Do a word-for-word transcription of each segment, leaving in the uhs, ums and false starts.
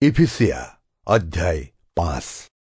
ইফিছিয়া অধ্যায় পাঁচ।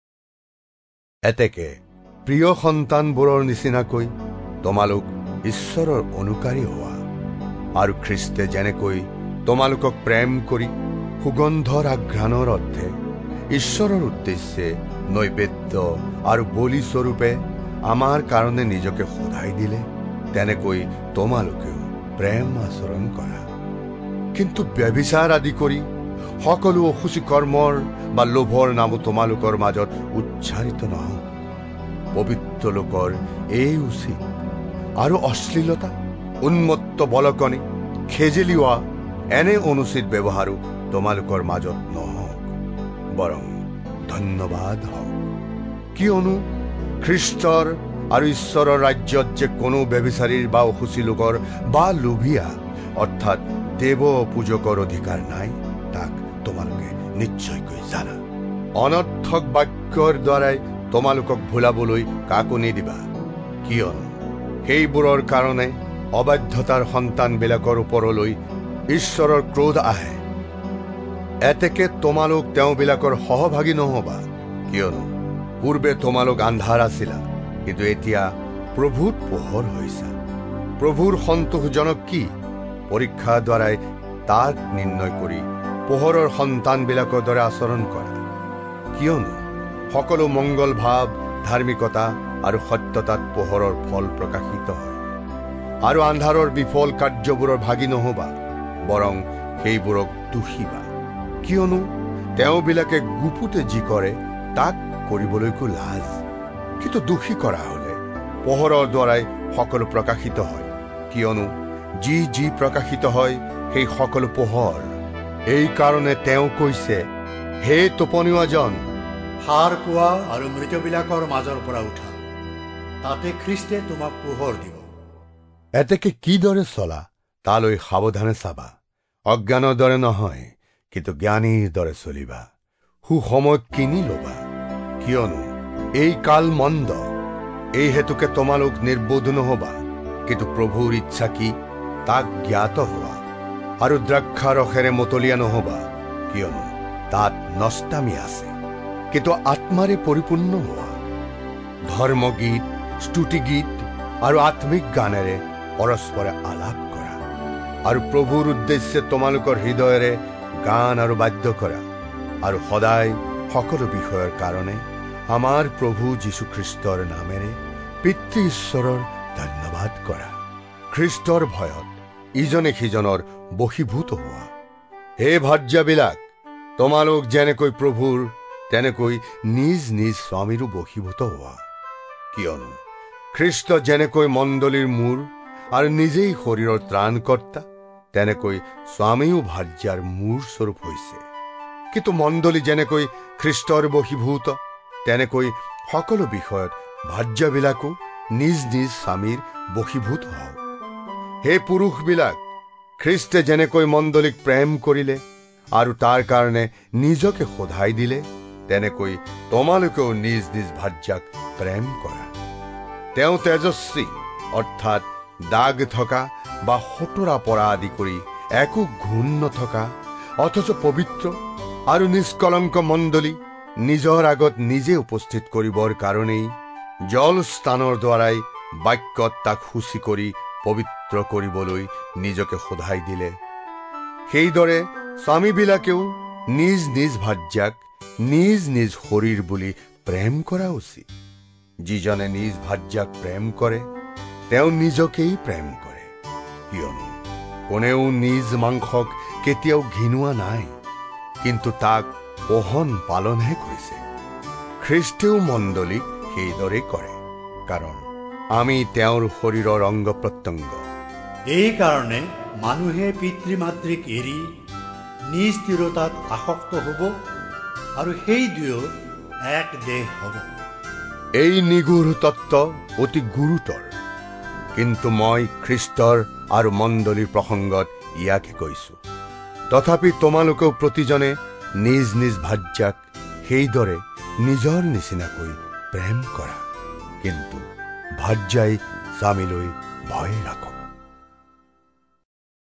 এতেকে প্ৰিয় সন্তানবোৰৰ নিচিনাকৈ তোমালোক ঈশ্বৰৰ অনুকাৰী হোৱা, আৰু খ্ৰীষ্টে যেনেকৈ তোমালোকক প্ৰেম কৰি সুগন্ধৰ আঘ্ৰাণৰ অৰ্থে ঈশ্বৰৰ উদ্দেশ্যে নৈবেদ্য আৰু বলি স্বৰূপে আমাৰ কাৰণে নিজকে সদায় দিলে, তেনেকৈ তোমালোকেও প্ৰেম আচৰণ কৰা। কিন্তু ব্যভিচাৰ আদি কৰি সকলো অসুচি কৰ্মৰ বা লোভৰ নামো তোমালোকৰ মাজত উচ্চাৰিত নহওক। পবিত্ৰ লোকৰ এই উচিত আৰু অশ্লীলতা, উন্মত্ত বলকনি, খেজেলিওৱা এনে অনুচিত ব্যৱহাৰো তোমালোকৰ মাজত নহওক, বৰং ধন্যবাদ হওক। কিয়নো খ্ৰীষ্টৰ আৰু ঈশ্বৰৰ ৰাজ্যত যে কোনো ব্যভিচাৰীৰ বা অসুচি লোকৰ বা লোভীয়া অৰ্থাৎ দেৱ পূজকৰ অধিকাৰ নাই, তাক তোমালোকে নিশ্চয়কৈ জানা। অনৰ্থক বাক্যৰ দ্বাৰাই তোমালোকক ভুলাবলৈ কাকো নিদিবা, কিয়নো সেইবোৰৰ কাৰণে অবাধ্যতাৰ সন্তানবিলাকৰ ওপৰলৈ ঈশ্বৰৰ ক্ৰোধ আহে। এতেকে তোমালোক তেওঁবিলাকৰ সহভাগী নহবা, কিয়নো পূৰ্বে তোমালোক আন্ধাৰ আছিলা, কিন্তু এতিয়া প্ৰভুত পোহৰ হৈছা। প্ৰভুৰ সন্তোষজনক কি? পৰীক্ষাৰ দ্বাৰাই তাক নিৰ্ণয় কৰি পোহৰৰ সন্তানবিলাকৰ দৰে আচৰণ কৰা। কিয়নো সকলো মংগল ভাৱ, ধাৰ্মিকতা আৰু সত্যতাত পোহৰৰ ফল প্ৰকাশিত হয়। আৰু আন্ধাৰৰ বিফল কাৰ্যবোৰৰ ভাগী নহবা, বৰং সেইবোৰক দোষিবা। কিয়নো তেওঁবিলাকে গুপুতে যি কৰে তাক কৰিবলৈকো লাজ, কিন্তু দোষী কৰা হলে পোহৰৰ দ্বাৰাই সকলো প্ৰকাশিত হয়। কিয়নো যি যি প্ৰকাশিত হয় সেই সকলো পোহৰ। এই কাৰণে তেওঁ কৈছে, হে টোপনিওৱাজন, সাৰ কোৱা আৰু মৃতবিলাকৰ মাজৰ পৰা উঠা, তাতে খ্ৰীষ্টে তোমাক পোহৰ দিব। এতেকে কিদৰে চলা তালৈ সাৱধানে চাবা। অজ্ঞানৰ দৰে নহয়, কিন্তু জ্ঞানীৰ দৰে চলিবা। সুসময় কিনি লবা, কিয়নো এই কাল মন্দ। এই হেতুকে তোমালোক নিৰ্বোধ নহবা, কিন্তু প্ৰভুৰ ইচ্ছা কি তাক জ্ঞাত হোৱা। আৰু দ্ৰাক্ষা ৰসেৰে মতলীয়া নহবা, কিয়নো তাত নষ্টামি আছে, কিন্তু আত্মাৰে পৰিপূৰ্ণ হোৱা। ধৰ্মগীত, স্তুতিগীত আৰু আত্মিক গানেৰে পৰস্পৰে আলাপ কৰা, আৰু প্ৰভুৰ উদ্দেশ্যে তোমালোকৰ হৃদয়েৰে গান আৰু বাদ্য কৰা, আৰু সদায় সকলো বিষয়ৰ কাৰণে আমাৰ প্ৰভু যীশুখ্ৰীষ্টৰ নামেৰে পিতৃ ঈশ্বৰৰ ধন্যবাদ কৰা। খ্ৰীষ্টৰ ভয়ত ইজনে সিজনৰ বশীভূত হোৱা। হে ভাৰ্যাবিলাক, তোমালোক যেনেকৈ প্ৰভুৰ, তেনেকৈ নিজ নিজ স্বামীৰো বশীভূত হোৱা। কিয়নো খ্ৰীষ্ট যেনেকৈ মণ্ডলীৰ মূৰ আৰু নিজেই শৰীৰৰ ত্ৰাণকৰ্তা, তেনেকৈ স্বামীও ভাৰ্যাৰ মূৰ স্বৰূপ হৈছে। কিন্তু মণ্ডলী যেনেকৈ খ্ৰীষ্টৰ বশীভূত, তেনেকৈ সকলো বিষয়ত ভাৰ্যাবিলাকো নিজ নিজ স্বামীৰ বশীভূত হওক। হে পুৰুষবিলাক, খ্ৰীষ্টে যেনেকৈ মণ্ডলীক প্ৰেম কৰিলে আৰু তাৰ কাৰণে নিজকে সদাই দিলে, তেনেকৈ তোমালোকেও নিজ নিজ ভাৰ্যাক প্ৰেম কৰা। তেওঁ তেজস্বী অৰ্থাৎ দাগ থকা বা সতৰা পৰা আদি কৰি একো গুণ নথকা, অথচ পবিত্ৰ আৰু নিষ্কলংক মণ্ডলী নিজৰ আগত নিজে উপস্থিত কৰিবৰ কাৰণেই জল স্নানৰ দ্বাৰাই বাক্যত তাক শুচি কৰি পবিত্ৰ কৰিবলৈ নিজকে সদাই দিলে। সেইদৰে স্বামীবিলাকেও নিজ নিজ ভাৰ্যাক নিজ নিজ শৰীৰ বুলি প্ৰেম কৰা উচিত। যিজনে নিজ ভাৰ্যাক প্ৰেম কৰে, তেওঁ নিজকেই প্ৰেম কৰে। কিয়নো কোনেও নিজ মাংসক কেতিয়াও ঘিনোৱা নাই, কিন্তু তাক পোহন পালনহে কৰিছে। খ্ৰীষ্টেও মণ্ডলীক সেইদৰে কৰে, কাৰণ আমি তেওঁৰ শৰীৰৰ অংগ প্ৰত্যংগ। এই কাৰণে মানুহে পিতৃ মাতৃক এৰি নিজ তিৰোতাত আসক্ত হ'ব, আৰু সেই দুয়ো এক দেহ হ'ব। এই নিগূঢ় তত্ত্ব অতি গুৰুতৰ, কিন্তু মই খ্ৰীষ্টৰ আৰু মণ্ডলীৰ প্ৰসংগত ইয়াকে কৈছো। তথাপি তোমালোকেও প্ৰতিজনে নিজ নিজ ভাৰ্যাক সেইদৰে নিজৰ নিচিনাকৈ প্ৰেম কৰা, কিন্তু ভাৰ্যাই স্বামীলৈ ভয় ৰাখক।